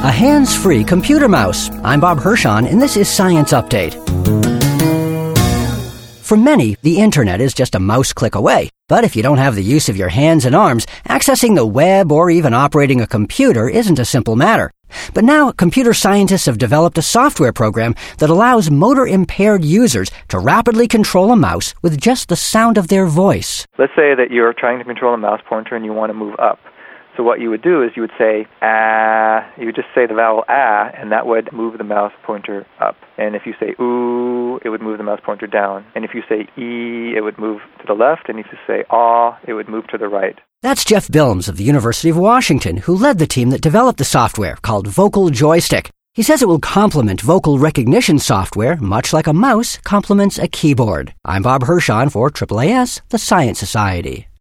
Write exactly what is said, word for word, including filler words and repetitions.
a hands-free computer mouse. I'm Bob Hirschon, and this is Science Update. For many, the internet is just a mouse click away. But if you don't have the use of your hands and arms, accessing the web or even operating a computer isn't a simple matter. But now, computer scientists have developed a software program that allows motor-impaired users to rapidly control a mouse with just the sound of their voice. Let's say that you're trying to control a mouse pointer and you want to move up. So what you would do is you would say, ah, you would just say the vowel ah, and that would move the mouse pointer up. And if you say ooh, it would move the mouse pointer down. And if you say ee, it would move to the left. And if you say ah, it would move to the right. That's Jeff Bilms of the University of Washington, who led the team that developed the software called Vocal Joystick. He says it will complement vocal recognition software, much like a mouse complements a keyboard. I'm Bob Hirschon for A A A S, the Science Society.